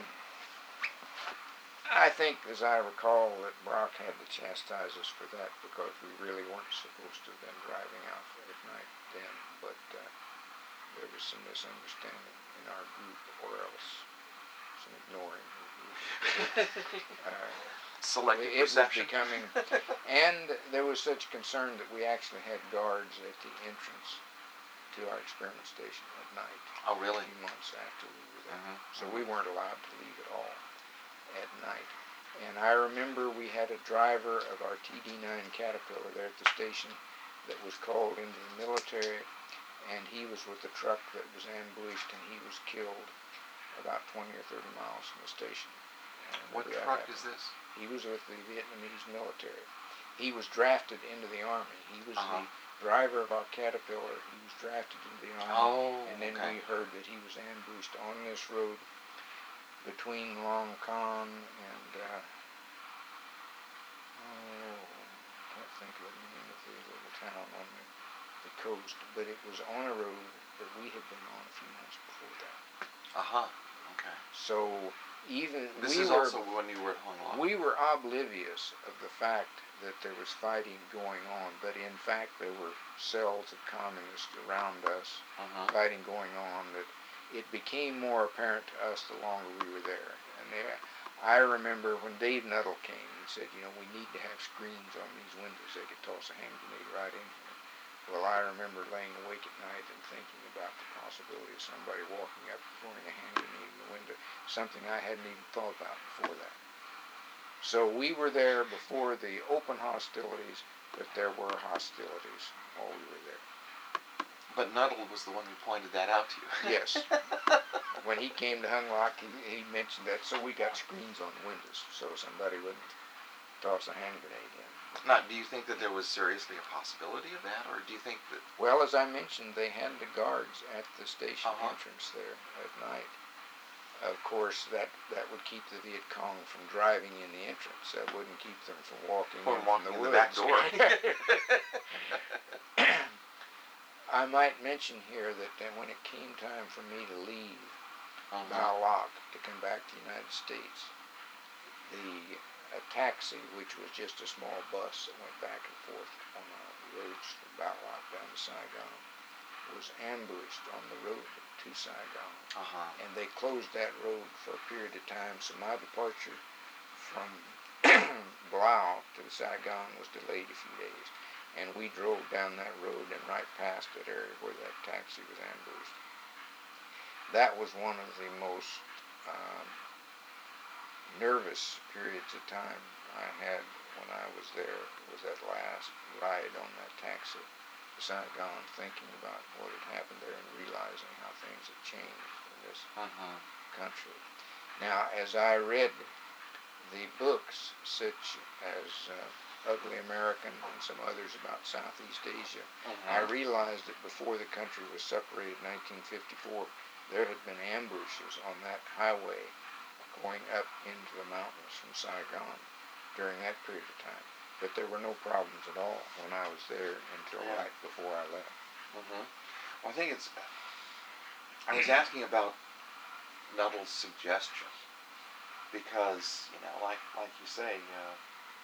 I think, as I recall, that Brock had to chastise us for that because we really weren't supposed to have been driving out at night then. But uh, there was some misunderstanding in our group, or else some ignoring. uh, Selective it perception. was becoming, and there was such concern that we actually had guards at the entrance to our experiment station at night. Oh, really? A few months after we were there. Uh-huh. So we weren't allowed to leave at all at night. And I remember we had a driver of our T D nine Caterpillar there at the station that was called into the military, and he was with a truck that was ambushed, and he was killed about twenty or thirty miles from the station. What truck is this? He was with the Vietnamese military. He was drafted into the Army. He was uh-huh. the driver of our Caterpillar. He was drafted into the Army. Oh, and then okay. we heard that he was ambushed on this road between Long Con and, uh, oh, I can't think of the name of the little town on the the coast, but it was on a road that we had been on a few months before that. Uh-huh. Okay. So even This we is were, also when you were at Hung Lok. we were oblivious of the fact that there was fighting going on, but in fact there were cells of communists around us, uh-huh. fighting going on, that it became more apparent to us the longer we were there. And there, I remember when Dave Nuttall came, he said, you know, we need to have screens on these windows. They could toss a hand grenade right in here. Well, I remember laying awake at night and thinking about the possibility of somebody walking up and throwing a hand grenade in the window, something I hadn't even thought about before that. So we were there before the open hostilities, but there were hostilities while we were there. But Nuttall was the one who pointed that out to you. Yes. When he came to Hung Lok, he, he mentioned that, so we got screens on the windows so somebody wouldn't toss a hand grenade in. Now, do you think that there was seriously a possibility of that, or do you think that... Well, as I mentioned, they had the guards at the station uh-huh. entrance there at night. Of course, that, that would keep the Viet Cong from driving in the entrance. That wouldn't keep them from walking or in walking from the in the woods. back door. I might mention here that when it came time for me to leave uh-huh. Bao Lok to come back to the United States, the a taxi, which was just a small bus that went back and forth on the roads from Bao Lok down to Saigon, was ambushed on the road to Saigon. Uh-huh. And they closed that road for a period of time, so my departure from Blau to Saigon was delayed a few days. And we drove down that road and right past that area where that taxi was ambushed. That was one of the most um, nervous periods of time I had when I was there. Was that last ride on that taxi to Saigon, thinking about what had happened there and realizing how things had changed in this uh-huh. country. Now, as I read the books such as uh, Ugly American and some others about Southeast Asia, uh-huh. I realized that before the country was separated in nineteen fifty-four, there had been ambushes on that highway going up into the mountains from Saigon during that period of time. But there were no problems at all when I was there until yeah. right before I left. Uh-huh. Well, I think it's... I was asking about Nuttall's suggestion because, you know, like like you say, uh,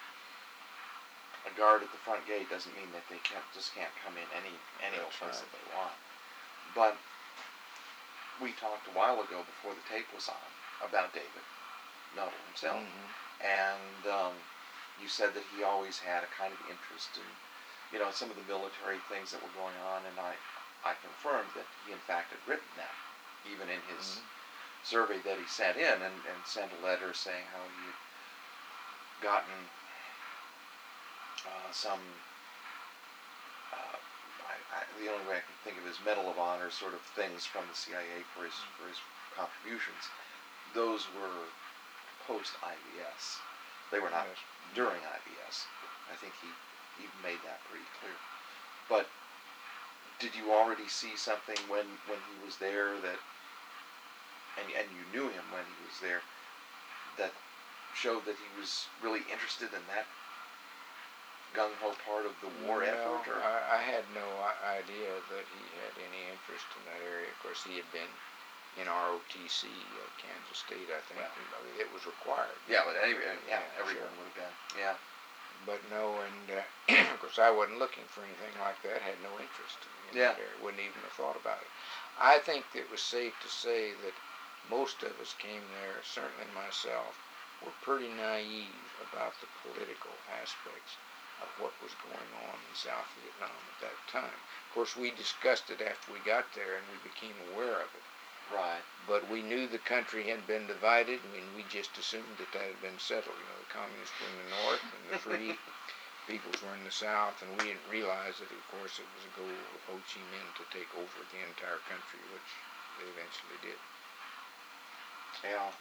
a guard at the front gate doesn't mean that they can't just can't come in any any old place right. that they want. But we talked a while ago before the tape was on about David Nuttall himself, Mm-hmm. and um, you said that he always had a kind of interest in, you know, some of the military things that were going on, and I I confirmed that he in fact had written that, even in his Mm-hmm. survey that he sent in, and, and sent a letter saying how he had gotten uh, some, uh, I, I, the only way I can think of is Medal of Honor sort of things from the C I A for his, for his contributions. Those were post-I B S. They were not Yes. during I B S. I think he, he made that pretty clear. But did you already see something when, when he was there that, and, and you knew him when he was there, that showed that he was really interested in that gung-ho part of the war no, effort? Or? I, I had no idea that he had any interest in that area. Of course, he had been in R O T C at Kansas State, I think. Yeah. I mean, it was required. Yeah, but anyway, yeah, Yeah, everyone sure. would have been. Yeah. But no, and uh, of course I wasn't looking for anything like that, had no interest in Yeah. that area, wouldn't even have thought about it. I think it was safe to say that most of us came there, certainly myself, were pretty naive about the political aspects of what was going on in South Vietnam at that time. Of course, we discussed it after we got there and we became aware of it. Right. But we knew the country had been divided, and we just assumed that that had been settled. You know, the communists were in the north, and the free peoples were in the south, and we didn't realize that, of course, it was a goal of Ho Chi Minh to take over the entire country, which they eventually did. Yeah.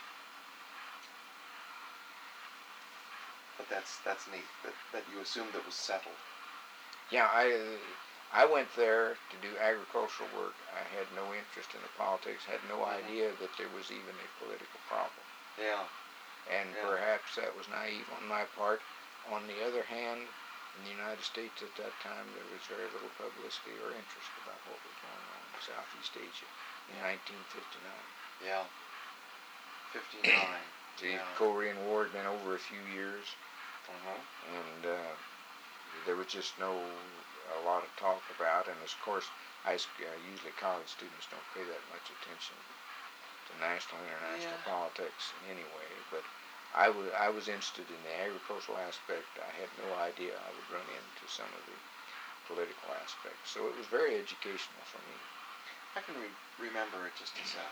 But that's that's neat that, that you assumed it was settled. Yeah, I I went there to do agricultural work. I had no interest in the politics, had no Mhm. idea that there was even a political problem. Yeah. And Yeah. perhaps that was naive on my part. On the other hand, In the United States at that time, there was very little publicity or interest about what was going on in Southeast Asia in nineteen fifty-nine. Yeah. fifty-nine. The yeah. Korean War had been over a few years, Uh-huh. and uh, there was just no a lot of talk about. And of course, high school, uh, usually college students don't pay that much attention to national and international Yeah. politics anyway. But I was I was interested in the agricultural aspect. I had no idea I would run into some of the political aspects. So it was very educational for me. I can re- remember it just as a,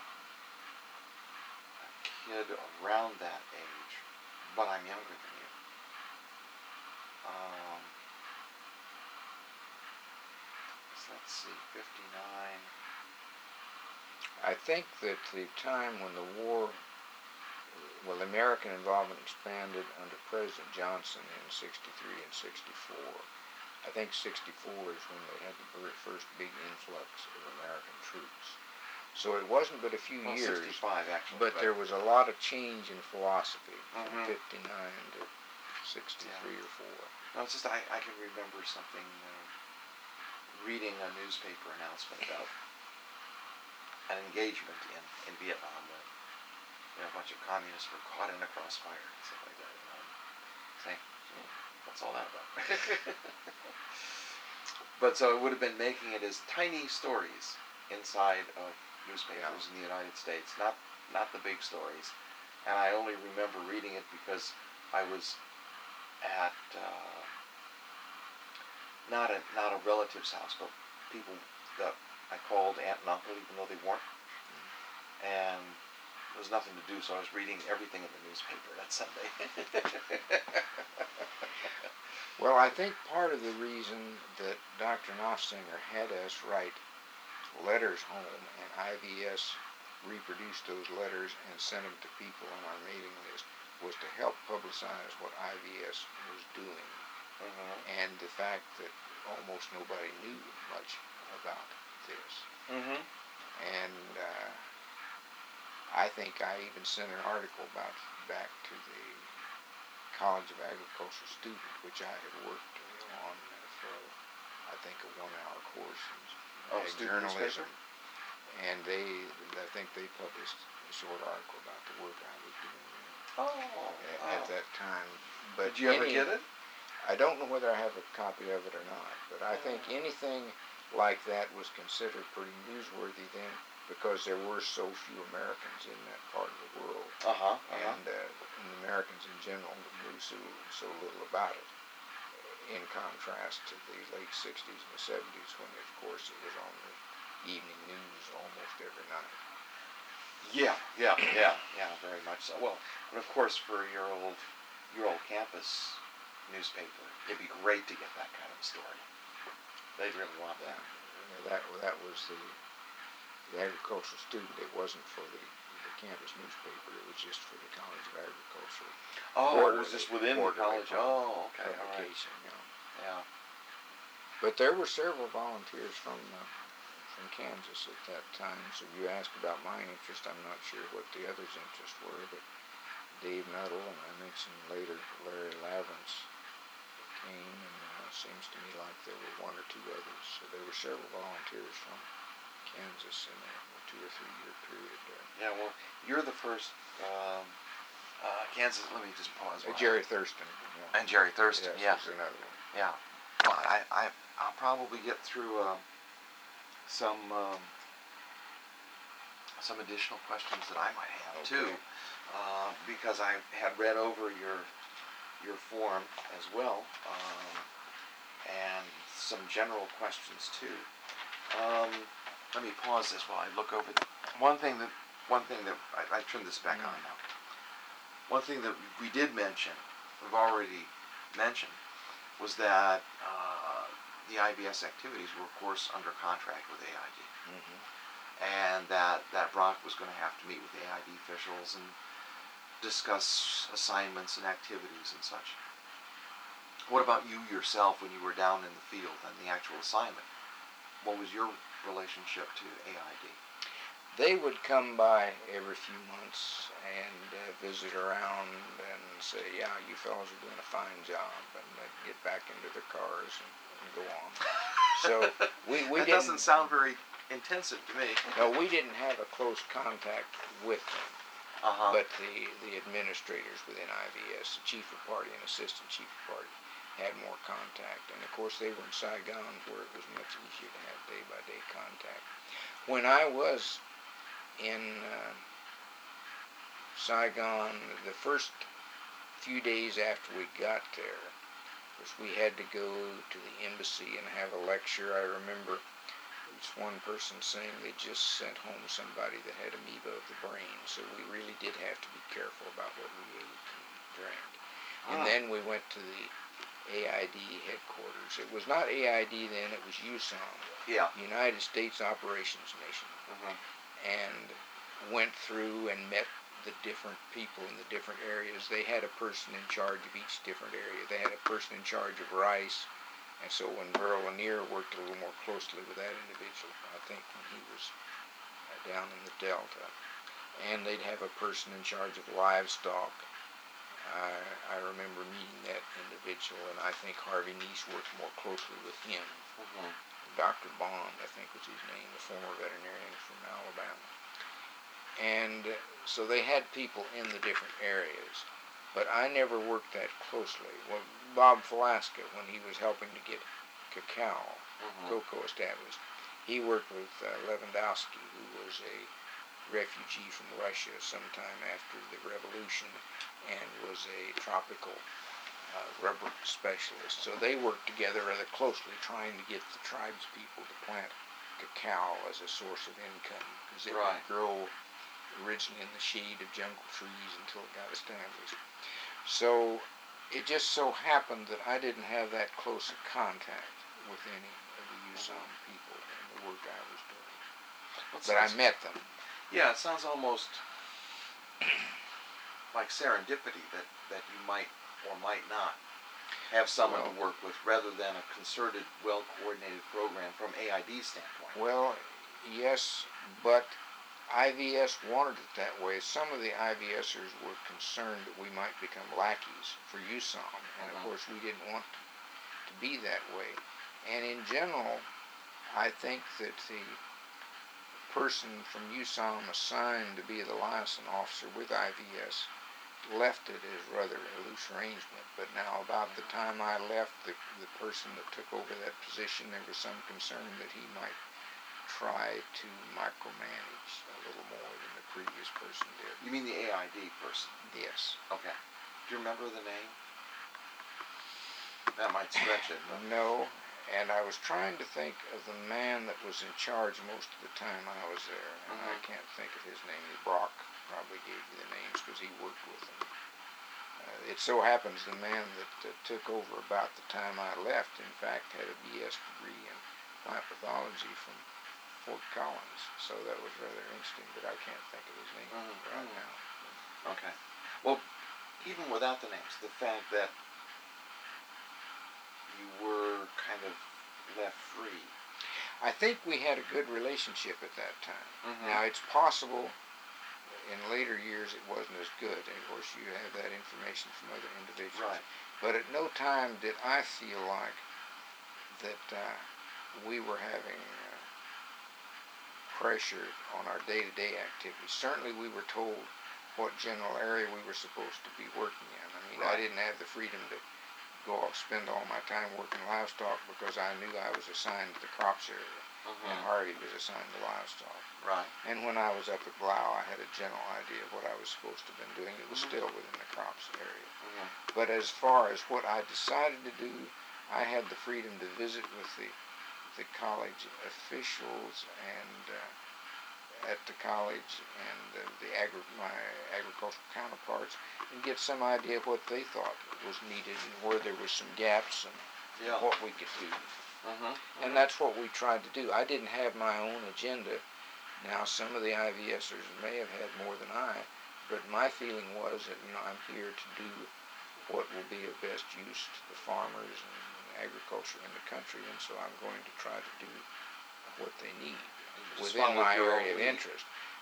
a kid around that age, but I'm younger than you. Um, so let's see, fifty-nine. I think that the time when the war, well, American involvement expanded under President Johnson in sixty-three and sixty-four. I think sixty-four is when they had the first big influx of American troops. So it wasn't but a few Well, years, sixty-five actually. but there was a lot of change in philosophy from Mhm. fifty-nine to sixty-three or four. No, it's just I, I can remember something, uh, reading a newspaper announcement about an engagement in, in Vietnam where you know, a bunch of communists were caught in a crossfire and stuff like that. And I'm saying, "Hmm, what's all that about?" But so it would have been making it as tiny stories inside of newspapers Yeah. in the United States, not not the big stories. And I only remember reading it because I was at uh, not a not a relative's house, but people that I called aunt and uncle, even though they weren't. And there was nothing to do, so I was reading everything in the newspaper that Sunday. Well, I think part of the reason that Doctor Nossinger had us write letters home and I V S reproduced those letters and sent them to people on our mailing list was to help publicize what I V S was doing, Mm-hmm. and the fact that almost nobody knew much about this. Mm-hmm. And uh, I think I even sent an article about back to the College of Agricultural Student, which I had worked on for, I think, a one-hour course in Oh, ag student journalism. newspaper? And they, I think they published a short article about the work I was doing Oh, at, wow. at that time. But Did you ever any- get it? I don't know whether I have a copy of it or not, but I think anything like that was considered pretty newsworthy then because there were so few Americans in that part of the world, Uh-huh. uh-huh. and, uh, and Americans in general knew so, so little about it, in contrast to the late sixties and the seventies when, of course, it was on the evening news almost every night. Yeah, yeah, yeah, yeah, very much so. Well, and of course, for your old, your old campus newspaper, it'd be great to get that kind of story. They'd really want Yeah, that. yeah, that that was the, the agricultural student. It wasn't for the, the campus newspaper. It was just for the College of Agriculture Oh, it Quarterly- was just within the quarterly college. Oh, okay, all right. publication. You know. Yeah. But there were several volunteers from uh, from Kansas at that time. So you asked about my interest. I'm not sure what the others' interests were, but Dave Nuttall, and I mentioned later Larry Lavrance came, and uh, it seems to me like there were one or two others. So there were several volunteers from Kansas in a, a two or three year period there. Yeah, well, you're the first um, uh, Kansas. Let me just pause. Uh, while- Jerry Thurston. Yeah. and Jerry Thurston. Yes, Yeah, was another one. yeah. But I, I, I'll probably get through uh, some um, some additional questions that I might have Okay. too, uh, because I had read over your your form as well, um, and some general questions too. Um, let me pause this while I look over the, one thing that one thing that I, I turned this back on now. One thing that we did mention, we've already mentioned, was that uh, the I B S activities were, of course, under contract with A I D, Mm-hmm. and that that Brock was going to have to meet with A I D officials and discuss assignments and activities and such. What about you yourself when you were down in the field and the actual assignment? What was your relationship to A I D? they would come by every few months and uh, visit around and say, yeah, you fellows are doing a fine job, and they'd get back into their cars and, and go on. So we, we that didn't, doesn't sound very intensive to me. no, we didn't have a close contact with them, Uh-huh. but the, the administrators within I V S, the chief of party and assistant chief of party, had more contact. And of course they were in Saigon, where it was much easier to have day-by-day contact. When I was in uh, Saigon, the first few days after we got there, of course we had to go to the embassy and have a lecture. I remember this one person saying they just sent home somebody that had amoeba of the brain, so we really did have to be careful about what we ate and drank. And Ah. then we went to the A I D headquarters. It was not A I D then, it was U S O M, Yeah. United States Operations Mission, Mm-hmm. and went through and met the different people in the different areas. They had a person in charge of each different area. They had a person in charge of rice, and so when Burl Lanier worked a little more closely with that individual, I think when he was uh, down in the Delta, and they'd have a person in charge of livestock. I, I remember meeting that individual, and I think Harvey Neese worked more closely with him. Mm-hmm. Doctor Bond, I think was his name, a former veterinarian from Alabama. And uh, so they had people in the different areas, but I never worked that closely. Well, Bob Falaska, when he was helping to get cacao, Mm-hmm. cocoa established, he worked with uh, Lewandowski, who was a refugee from Russia sometime after the revolution and was a tropical uh, rubber specialist. So they worked together rather closely trying to get the tribespeople to plant cacao as a source of income, because it Right. would grow originally in the shade of jungle trees until it got established. So it just so happened that I didn't have that close a contact with any of the U S O M people in the work I was doing. Well, it But I sounds- met them. Yeah, it sounds almost like serendipity that, that you might or might not have someone Well- to work with, rather than a concerted, well-coordinated program from A I D's standpoint. Well, yes, but I V S wanted it that way. Some of the IVSers were concerned that we might become lackeys for U S O M, and Mhm. of course we didn't want to be that way. And in general, I think that the person from U S O M assigned to be the liaison officer with I V S left it as rather a loose arrangement. But now about the time I left, the, the person that took over that position, there was some concern that he might try to micromanage a little more than the previous person did. You mean the A I D person? Yes. Okay. Do you remember the name? That might stretch it. But No, and I was trying to think of the man that was in charge most of the time I was there, and I Mhm. can't think of his name. Brock probably gave you the names because he worked with them. Uh, it so happens the man that uh, took over about the time I left, in fact, had a B S degree in plant pathology from Fort Collins, so that was rather interesting, but I can't think of his name Mhm. right now. Okay. Well, even without the names, the fact that you were kind of left free. I think we had a good relationship at that time. Mhm. Now, it's possible in later years it wasn't as good, and of course you have that information from other individuals. Right. But at no time did I feel like that uh, we were having uh, pressure on our day-to-day activities. Certainly we were told what general area we were supposed to be working in. I mean, I Right. didn't have the freedom to go off, spend all my time working livestock because I knew I was assigned to the crops area, and Mhm. Harvey was assigned to livestock. Right. And when I was up at Blau, I had a general idea of what I was supposed to have been doing. It was Mhm. still within the crops area. Mhm. But as far as what I decided to do, I had the freedom to visit with the the college officials and uh, at the college and uh, the agri- my agricultural counterparts, and get some idea of what they thought was needed and where there were some gaps and Yeah. what we could do. Mhm. And that's what we tried to do. I didn't have my own agenda. Now, some of the IVSers may have had more than I, but my feeling was that, you know, I'm here to do what will be of best use to the farmers and agriculture in the country, and so I'm going to try to do what they need Just within followed my your own area of lead. interest.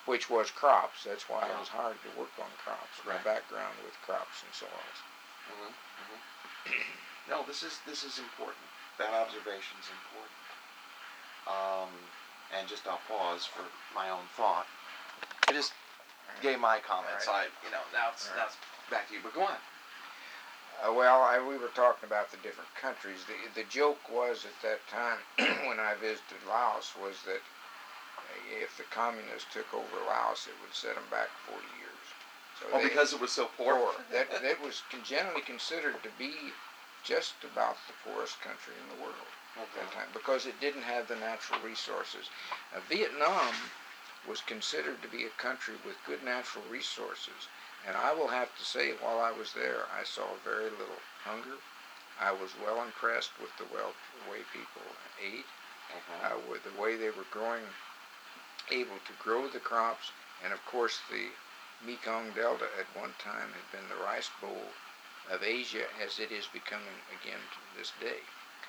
which was crops. That's why Yeah. it was hard to work on crops. My Right. background with crops and soils. Mm-hmm. Mm-hmm. No, this is this is important. That observation is important. Um, and just I'll pause for my own thought. I just gave my comments. Right. I, you know, now it's, Right. now it's back to you. But go on. Uh, well, I, we were talking about the different countries. The the joke was at that time when I visited Laos was that if the communists took over Laos, it would set them back forty years. So Oh, they, because it was so poor. poor. That that was generally considered to be just about the poorest country in the world at that time because it didn't have the natural resources. Uh, Vietnam was considered to be a country with good natural resources. And I will have to say, while I was there, I saw very little hunger. I was well impressed with the well, way people ate, Uh-huh. uh, with the way they were growing, able to grow the crops. And of course, the Mekong Delta at one time had been the rice bowl of Asia, as it is becoming again to this day.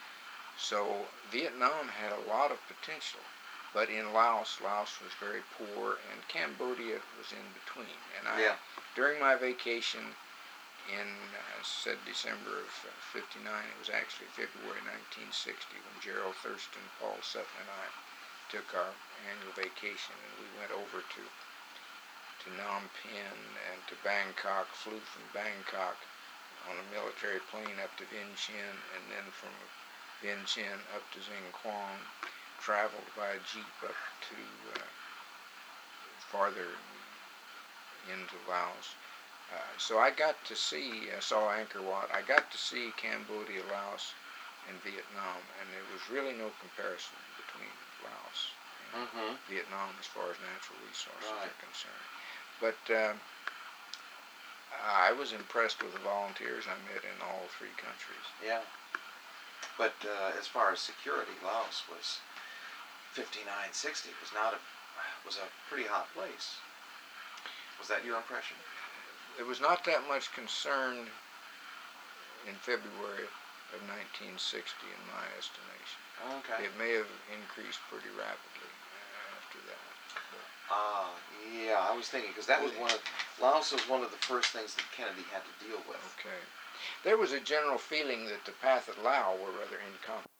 So Vietnam had a lot of potential. But in Laos, Laos was very poor, and Cambodia was in between. And I, Yeah. during my vacation in, I said December of fifty-nine, it was actually February nineteen sixty when Gerald Thurston, Paul Sutton, and I took our annual vacation, and we went over to to Phnom Penh and to Bangkok, flew from Bangkok on a military plane up to Vientiane, and then from Vientiane up to Vinh Quang, traveled by a jeep up to uh, farther into Laos. Uh, so I got to see, I saw Angkor Wat, I got to see Cambodia, Laos, and Vietnam, and there was really no comparison between Laos and Mm-hmm. Vietnam as far as natural resources Right. are concerned. But um, I was impressed with the volunteers I met in all three countries. Yeah. But uh, as far as security, Laos was fifty-nine, sixty was not a was a pretty hot place. Was that your impression? There was not that much concern in February of nineteen sixty in my estimation. Okay. It may have increased pretty rapidly after that. Ah, uh, yeah. I was thinking because that was one of Laos was one of the first things that Kennedy had to deal with. Okay. There was a general feeling that the path at Laos were rather incompetent.